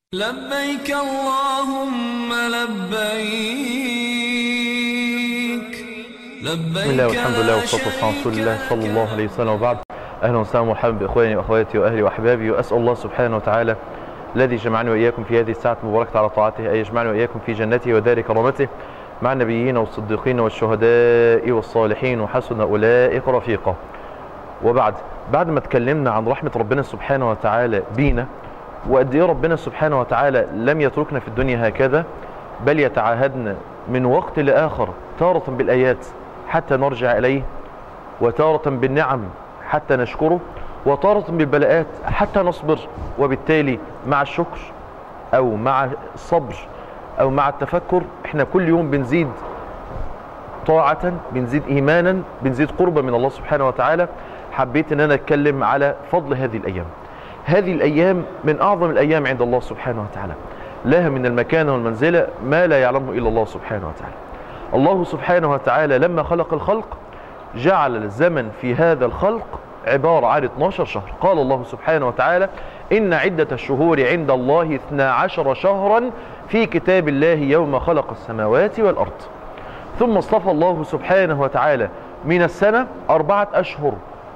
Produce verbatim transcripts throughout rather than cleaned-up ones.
لبيك اللهم لبيك لبيك. بسم الله والحمد لله والصلاة والسلام على رسول الله صلى الله عليه وسلم، وبعد. أهلا وسهلا ومرحبا بإخواني وأخواتي وأهلي وأحبابي، وأسأل الله سبحانه وتعالى الذي جمعني وإياكم في هذه الساعة المباركة على طاعته أن يجمعني وإياكم في جنته ودار كرامته مع النبيين والصديقين والشهداء والصالحين وحسن أولئك رفيقا. وبعد بعد ما اتكلمنا عن رحمة ربنا سبحانه وتعالى بينا، وقد ايه ربنا سبحانه وتعالى لم يتركنا في الدنيا هكذا، بل يتعاهدنا من وقت لآخر تارة بالآيات حتى نرجع إليه، وتارة بالنعم حتى نشكره، وتارة بالبلاءات حتى نصبر. وبالتالي مع الشكر أو مع الصبر أو مع التفكر احنا كل يوم بنزيد طاعة، بنزيد إيمانا، بنزيد قربا من الله سبحانه وتعالى. حبيت ان انا اتكلم على فضل هذه الأيام. هذه الأيام من أعظم الأيام عند الله سبحانه وتعالى، لها من المكانة والمنزلة ما لا يعلمه إلا الله سبحانه وتعالى. الله سبحانه وتعالى لما خلق الخلق جعل الزمن في هذا الخلق عبارة عن اثناشر شهر. قال الله سبحانه وتعالى: إن عدة الشهور عند الله اثنا عشر شهرا في كتاب الله يوم خلق السماوات والأرض. ثم اصطفى الله سبحانه وتعالى من السنة أربعة أشهر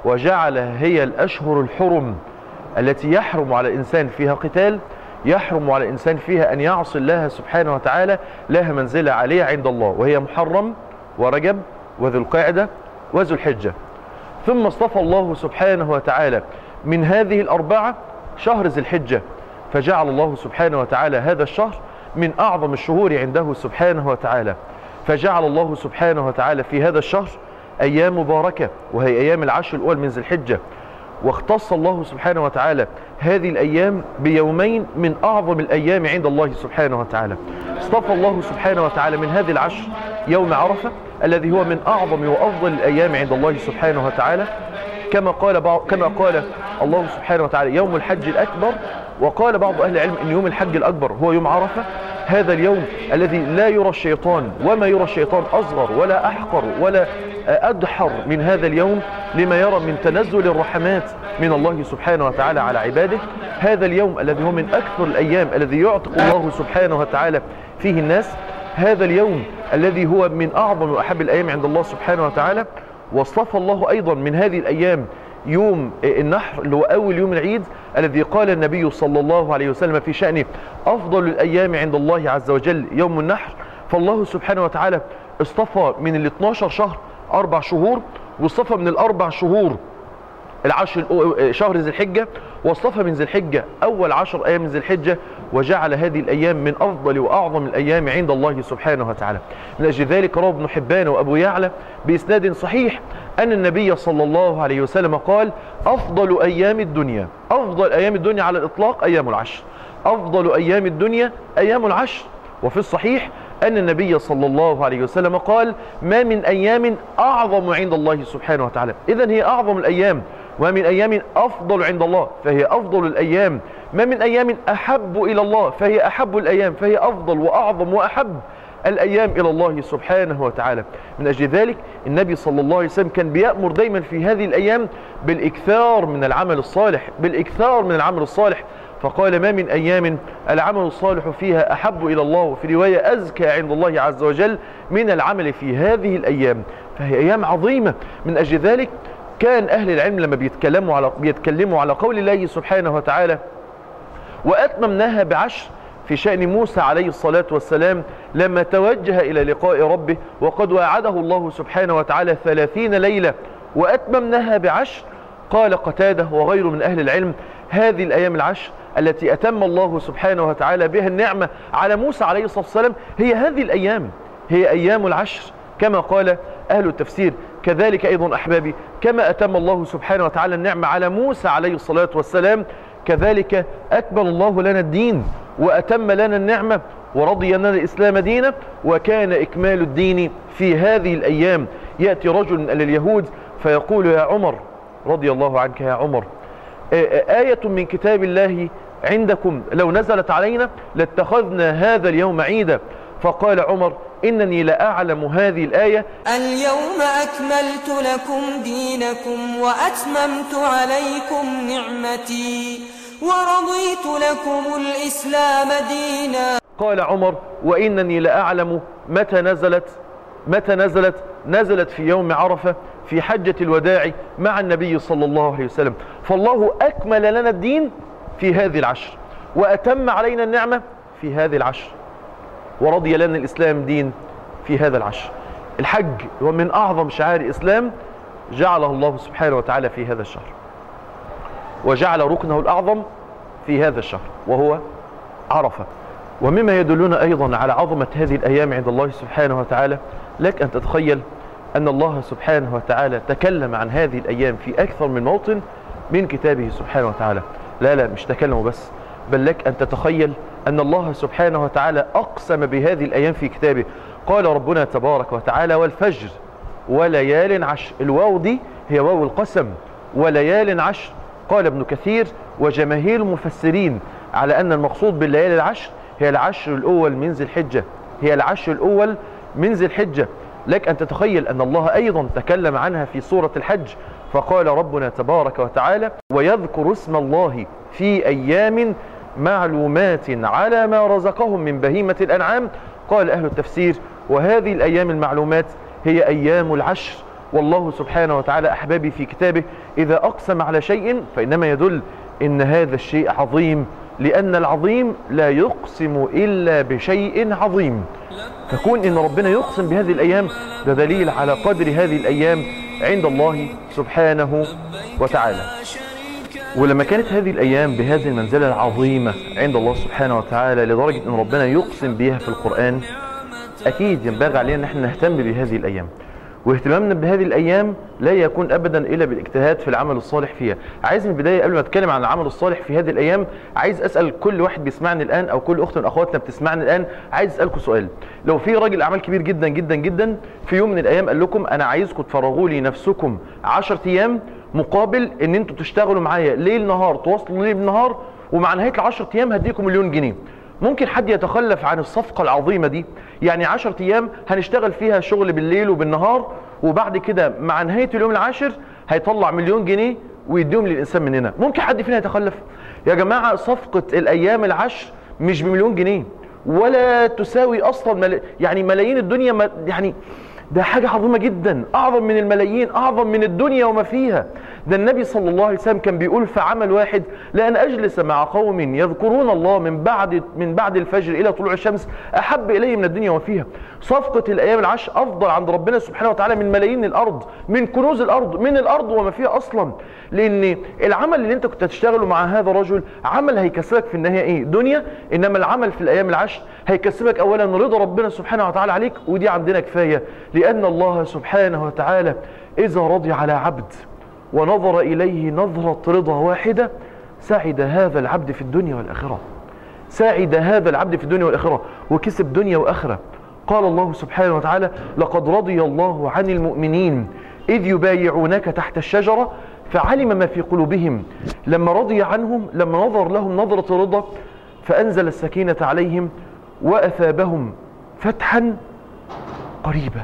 وجعلها هي الأشهر الحرم التي يحرم على الإنسان فيها قتال، يحرم على الإنسان فيها أن يعصي الله سبحانه وتعالى، لها منزلة عالية عند الله، وهي محرم ورجب وذو القعدة وذو الحجة. ثم اصطفى الله سبحانه وتعالى من هذه الأربعة شهر ذي الحجة، فجعل الله سبحانه وتعالى هذا الشهر من أعظم الشهور عنده سبحانه وتعالى. فجعل الله سبحانه وتعالى في هذا الشهر أيام مباركة، وهي أيام العشر الأول من ذي الحجة. واختص الله سبحانه وتعالى هذه الأيام بيومين من أعظم الأيام عند الله سبحانه وتعالى. اصطفى الله سبحانه وتعالى من هذه العشر يوم عرفة الذي هو من أعظم وأفضل الأيام عند الله سبحانه وتعالى، كما قال بعض كما قال الله سبحانه وتعالى يوم الحج الأكبر. وقال بعض أهل العلم أن يوم الحج الأكبر هو يوم عرفة، هذا اليوم الذي لا يرى الشيطان، وما يرى الشيطان أصغر ولا أحقر ولا أدحر من هذا اليوم لما يرى من تنزل الرحمات من الله سبحانه وتعالى على عباده. هذا اليوم الذي هو من أكثر الأيام الذي يعتق الله سبحانه وتعالى فيه الناس، هذا اليوم الذي هو من أعظم وأحب الأيام عند الله سبحانه وتعالى. واصطفى الله أيضا من هذه الأيام يوم النحر اللي هو أول يوم العيد، الذي قال النبي صلى الله عليه وسلم في شأنه: أفضل الأيام عند الله عز وجل يوم النحر. فالله سبحانه وتعالى اصطفى من ال اثناشر شهر أربع شهور، واصطفى من الأربع شهور العشر شهر ذي الحجة، واصطفى من ذي الحجة أول عشر أيام من ذي الحجة، وجعل هذه الأيام من أفضل وأعظم الأيام عند الله سبحانه وتعالى. من أجل ذلك روى ابن حبان وأبو يعلى بإسناد صحيح أن النبي صلى الله عليه وسلم قال: أفضل أيام الدنيا، أفضل أيام الدنيا على الإطلاق أيام العشر، أفضل أيام الدنيا أيام العشر. وفي الصحيح أن النبي صلى الله عليه وسلم قال: ما من أيام أعظم عند الله سبحانه وتعالى. إذن هي أعظم الأيام، وما من أيام أفضل عند الله فهي أفضل الأيام، ما من أيام أحب إلى الله فهي أحب الأيام، فهي أفضل وأعظم وأحب الأيام إلى الله سبحانه وتعالى. من أجل ذلك النبي صلى الله عليه وسلم كان بيأمر دايما في هذه الأيام بالإكثار من العمل الصالح، بالإكثار من العمل الصالح. فقال: ما من أيام العمل الصالح فيها أحب إلى الله، وفي رواية أزكى عند الله عز وجل من العمل في هذه الأيام. فهي أيام عظيمة. من أجل ذلك كان أهل العلم لما بيتكلموا على بيتكلموا على قول الله سبحانه وتعالى: وأتممناها بعشر، في شأن موسى عليه الصلاة والسلام لما توجه إلى لقاء ربه، وقد وعده الله سبحانه وتعالى ثلاثين ليلة وأتممناها بعشر. قال قتادة وغيره من أهل العلم: هذه الأيام العشر التي أتم الله سبحانه وتعالى بها النعمة على موسى عليه الصلاة والسلام هي هذه الأيام، هي أيام العشر، كما قال أهل التفسير. كذلك أيضا أحبابي، كما أتم الله سبحانه وتعالى النعمة على موسى عليه الصلاة والسلام، كذلك أكمل الله لنا الدين وأتم لنا النعمة ورضي لنا الإسلام دينا، وكان إكمال الدين في هذه الأيام. يأتي رجل من اليهود فيقول: يا عمر رضي الله عنك يا عمر، آية من كتاب الله عندكم لو نزلت علينا لاتخذنا هذا اليوم عيدا. فقال عمر: إنني لأعلم هذه الآية: اليوم أكملت لكم دينكم وأتممت عليكم نعمتي ورضيت لكم الإسلام دينا. قال عمر: وإنني لأعلم متى نزلت متى نزلت نزلت في يوم عرفة في حجة الوداع مع النبي صلى الله عليه وسلم، فالله أكمل لنا الدين في هذه العشر، وأتم علينا النعمة في هذه العشر، ورضي لنا الإسلام دين في هذا العشر. الحج هو من أعظم شعائر الإسلام، جعله الله سبحانه وتعالى في هذا الشهر، وجعل ركنه الأعظم في هذا الشهر وهو عرفة. ومما يدلنا أيضا على عظمة هذه الأيام عند الله سبحانه وتعالى، لك أن تتخيل أن الله سبحانه وتعالى تكلم عن هذه الأيام في أكثر من موطن من كتابه سبحانه وتعالى. لا لا مش تكلم بس، بل لك أن تتخيل أن الله سبحانه وتعالى أقسم بهذه الأيام في كتابه. قال ربنا تبارك وتعالى: والفجر وليال عشر. الواو دي هي واو القسم، وليال عشر. قال ابن كثير وجماهير المفسرين على أن المقصود بالليالي العشر هي العشر الأول من ذي الحجة، هي العشر الأول من ذي الحجة. لك أن تتخيل أن الله أيضا تكلم عنها في سورة الحج، فقال ربنا تبارك وتعالى: ويذكر اسم الله في أيام معلومات على ما رزقهم من بهيمة الأنعام. قال أهل التفسير: وهذه الأيام المعلومات هي أيام العشر. والله سبحانه وتعالى أحبابي في كتابه إذا أقسم على شيء فإنما يدل إن هذا الشيء عظيم، لأن العظيم لا يقسم إلا بشيء عظيم. فكون إن ربنا يقسم بهذه الأيام ده دليل على قدر هذه الأيام عند الله سبحانه وتعالى. ولما كانت هذه الأيام بهذه المنزلة العظيمة عند الله سبحانه وتعالى لدرجة أن ربنا يقسم بها في القرآن، أكيد ينبغي علينا أن احنا نهتم بهذه الأيام. واهتمامنا بهذه الأيام لا يكون أبدا إلا بالاجتهاد في العمل الصالح فيها. عايز من البداية قبل ما أتكلم عن العمل الصالح في هذه الأيام، عايز أسأل كل واحد بيسمعني الآن أو كل أخت من أخواتنا بتسمعني الآن، عايز أسألكم سؤال. لو في راجل أعمال كبير جدا جدا جدا في يوم من الأيام قال لكم أنا عايزكم تفرغوا لي نفسكم عشرة أيام مقابل إن أنتوا تشتغلوا معايا ليل نهار، تواصلوا ليل نهار، ومع نهاية العشرة أيام هديكم مليون جنيه، ممكن حد يتخلف عن الصفقة العظيمة دي؟ يعني عشرة أيام هنشتغل فيها شغل بالليل وبالنهار، وبعد كده مع نهاية اليوم العاشر هيطلع مليون جنيه ويديهم للإنسان مننا. ممكن حد فينا يتخلف؟ يا جماعة صفقة الأيام العشر مش بمليون جنيه، ولا تساوي أصلا مل... يعني ملايين الدنيا ما... يعني ده حاجة عظيمة جدا، أعظم من الملايين، أعظم من الدنيا وما فيها. ده النبي صلى الله عليه وسلم كان بيقول في عمل واحد: لأن أجلس مع قوم يذكرون الله من بعد من بعد الفجر إلى طلوع الشمس أحب إلي من الدنيا وما فيها. صفقة الأيام العشر أفضل عند ربنا سبحانه وتعالى من ملايين الأرض، من كنوز الأرض، من الأرض وما فيها أصلا. لأن العمل اللي أنت كنت هتشتغله مع هذا الرجل عمل هيكسبك في النهاية إيه؟ دنيا. إنما العمل في الأيام العشر هيكسبك أولا رضا ربنا سبحانه وتعالى عليك، ودي عندنا كفاية، لأن الله سبحانه وتعالى إذا رضي على عبد ونظر إليه نظرة رضا واحدة سعد هذا العبد في الدنيا والآخرة، سعد هذا العبد في الدنيا والآخرة وكسب دنيا وآخرة. قال الله سبحانه وتعالى: لقد رضي الله عن المؤمنين إذ يبايعونك تحت الشجرة فعلم ما في قلوبهم. لما رضي عنهم، لما نظر لهم نظرة رضا، فأنزل السكينة عليهم وأثابهم فتحا قريبا.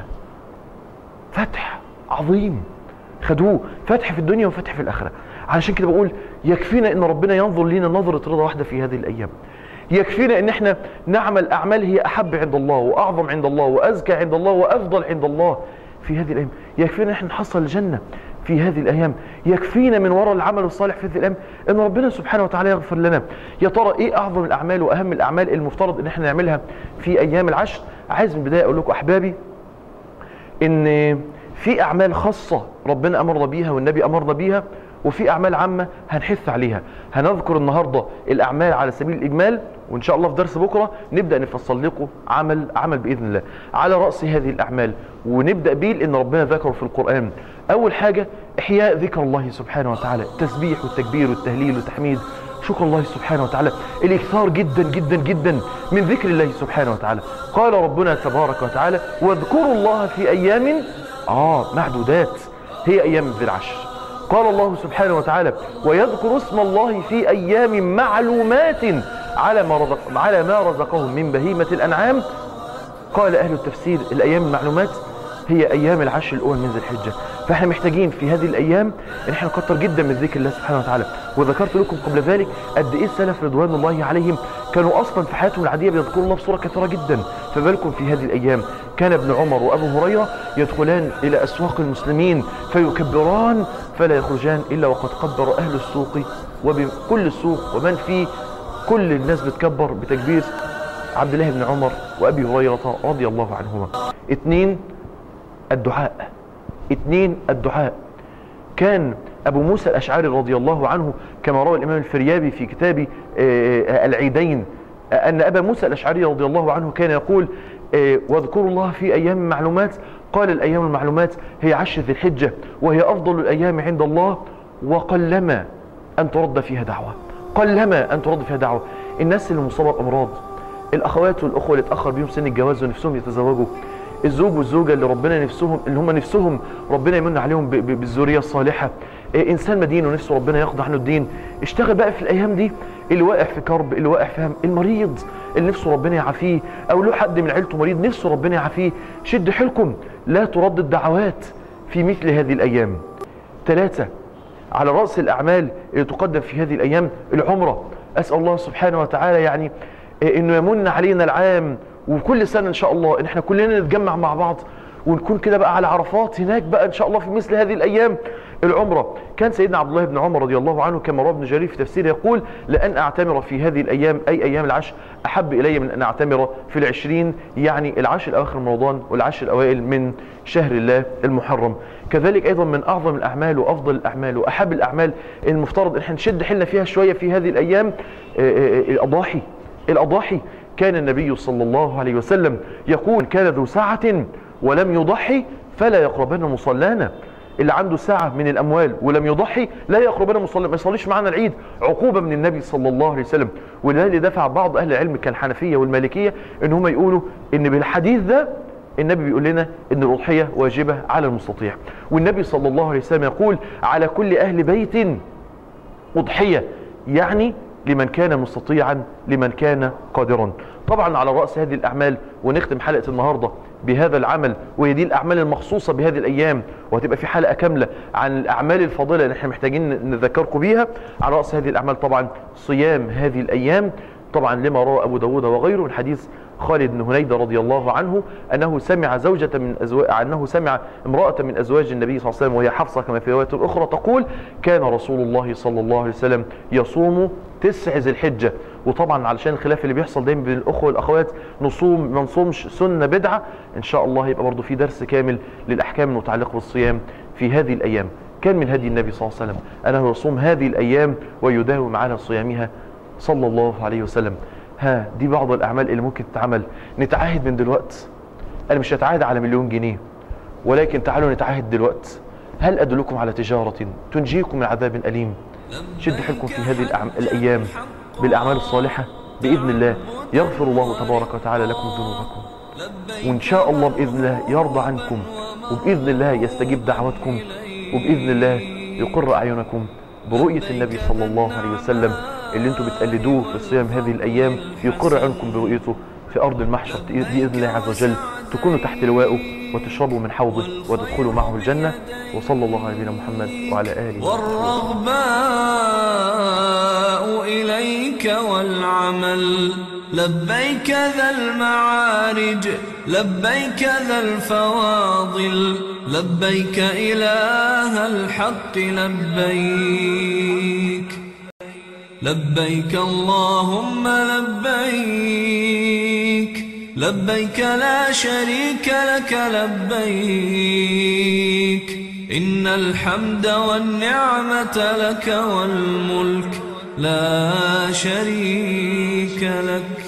فتح عظيم خدوه، فتح في الدنيا وفتح في الآخرة. علشان كده بقول يكفينا ان ربنا ينظر لنا نظرة رضا واحدة في هذه الأيام، يكفينا ان احنا نعمل أعمال هي أحب عند الله وأعظم عند الله وأزكى عند الله وأفضل عند الله في هذه الأيام. يكفينا ان احنا نحصل الجنة في هذه الأيام. يكفينا من وراء العمل الصالح في هذه الأيام ان ربنا سبحانه وتعالى يغفر لنا. يا ترى ايه أعظم الأعمال وأهم الأعمال المفترض ان احنا نعملها في أيام العشر؟ عايز من البداية أقول لكم أحبابي ان في أعمال خاصة ربنا أمرنا بيها والنبي أمرنا بيها، وفي أعمال عامة هنحث عليها. هنذكر النهاردة الأعمال على سبيل الإجمال، وإن شاء الله في درس بكرة نبدأ نفصل لكم عمل عمل بإذن الله على رأس هذه الأعمال، ونبدأ بيه لأن ربنا ذكره في القرآن. أول حاجة إحياء ذكر الله سبحانه وتعالى، التسبيح والتكبير والتهليل والتحميد، شكر الله سبحانه وتعالى، الإكثار جدا جدا جدا من ذكر الله سبحانه وتعالى. قال ربنا تبارك وتعالى: واذكروا الله في أيام آه معدودات، هي أيام ذي العشر. قال الله سبحانه وتعالى: ويذكر اسم الله في أيام معلومات على ما رزق على ما رزقهم من بهيمة الأنعام. قال أهل التفسير: الأيام المعلومات هي أيام العشر الأول من ذي الحجة. فاحنا محتاجين في هذه الايام ان احنا نكتر جدا من ذكر الله سبحانه وتعالى. وذكرت لكم قبل ذلك قد ايه السلف رضوان الله عليهم كانوا اصلا في حياتهم العاديه بيذكروا الله بصوره كثيره جدا، فبالكم في هذه الايام كان ابن عمر وابو هريره يدخلان الى اسواق المسلمين فيكبران فلا يخرجان الا وقد كبر اهل السوق وبكل السوق ومن فيه، كل الناس بتكبر بتكبير عبد الله بن عمر وابي هريره رضي الله عنهما. اثنين الدعاء. اثنين الدعاء. كان ابو موسى الاشعري رضي الله عنه كما روى الامام الفريابي في كتاب العيدين ان ابا موسى الاشعري رضي الله عنه كان يقول واذكروا الله في ايام معلومات. قال الايام المعلومات هي عشر ذي الحجه وهي افضل الايام عند الله وقلما ان ترد فيها دعوه. قلما ان ترد فيها دعوه. الناس اللي مصابه بامراض، الاخوات والاخوه اللي اتاخر بيهم سن الجواز ونفسهم يتزوجوا، الزوج والزوجه اللي ربنا نفسهم اللي هم نفسهم ربنا يمن عليهم بالذريه الصالحه، انسان مدين ونفسه ربنا يقضي عنه الدين. اشتغل بقى في الايام دي، اللي واقع في كرب، اللي واقع في هم، المريض اللي نفسه ربنا يعافيه، او له حد من عيلته مريض نفسه ربنا يعافيه، شد حيلكم لا ترد الدعوات في مثل هذه الايام. ثلاثه على راس الاعمال اللي تقدم في هذه الايام العمره. اسال الله سبحانه وتعالى يعني انه يمن علينا العام وكل سنه ان شاء الله ان احنا كلنا نتجمع مع بعض ونكون كده بقى على عرفات هناك بقى ان شاء الله في مثل هذه الايام العمره. كان سيدنا عبد الله بن عمر رضي الله عنه كما روى ابن جرير في تفسيره يقول لان اعتمر في هذه الايام اي ايام العشر احب الي من ان اعتمر في العشرين، يعني العشر الاواخر من رمضان والعشر الاوائل من شهر الله المحرم. كذلك ايضا من اعظم الاعمال وافضل الاعمال واحب الاعمال المفترض ان احنا نشد حيلنا فيها شويه في هذه الايام الاضاحي. الاضاحي كان النبي صلى الله عليه وسلم يقول كان ذو ساعة ولم يضحي فلا يقربن مصلانا. اللي عنده ساعة من الأموال ولم يضحي لا يقربن مصلانا، ما يصليش معنا العيد، عقوبة من النبي صلى الله عليه وسلم. ولذلك دفع بعض أهل العلم كالحنفية والمالكية إن هم يقولوا إن بالحديث ده النبي بيقول لنا إن الأضحية واجبة على المستطيع. والنبي صلى الله عليه وسلم يقول على كل أهل بيت أضحية، يعني لمن كان مستطيعا لمن كان قادرا. طبعا على رأس هذه الأعمال ونختم حلقة النهاردة بهذا العمل، وهي دي الأعمال المخصوصة بهذه الأيام، وهتبقى في حلقة كاملة عن الأعمال الفاضلة اللي احنا محتاجين نذكركم بيها. على رأس هذه الأعمال طبعا صيام هذه الأيام، طبعا لما روى أبو داود وغيره من حديث خالد بن هنيدة رضي الله عنه أنه سمع زوجة من أزواج أنه سمع امرأة من أزواج النبي صلى الله عليه وسلم وهي حفصة كما في رواية أخرى تقول كان رسول الله صلى الله عليه وسلم يصوم تسع ذي الحجة. وطبعا علشان الخلاف اللي بيحصل دايما بين الأخوة والأخوات نصوم ما نصومش سنة بدعة، إن شاء الله يبقى برضو في درس كامل للأحكام المتعلقة بالصيام في هذه الأيام. كان من هدي النبي صلى الله عليه وسلم أنه يصوم هذه الأيام ويداوم على صيامها صلى الله عليه وسلم. ها دي بعض الأعمال اللي ممكن تتعمل. نتعاهد من دلوقت، أنا مش هتعاهد على مليون جنيه، ولكن تعالوا نتعاهد دلوقت. هل أدلكم على تجارة تنجيكم من عذاب أليم؟ شد حيلكم في هذه الأيام بالأعمال الصالحة بإذن الله يغفر الله تبارك وتعالى لكم ذنوبكم، وإن شاء الله بإذن الله يرضى عنكم، وبإذن الله يستجيب دعوتكم، وبإذن الله يقر أعينكم برؤية النبي صلى الله عليه وسلم اللي انتم بتقلدوه في الصيام هذه الأيام، يقر عنكم برؤيته في أرض المحشر بإذن الله عز وجل، تكونوا تحت لوائه وتشربوا من حوضه وتدخلوا معه الجنة. وصلى الله على نبينا محمد وعلى آله والرغباء إليك والعمل لبيك ذا المعارج لبيك ذا الفواضل لبيك إله الحق لبيك لبيك اللهم لبيك لبيك لا شريك لك لبيك إن الحمد والنعمة لك والملك لا شريك لك.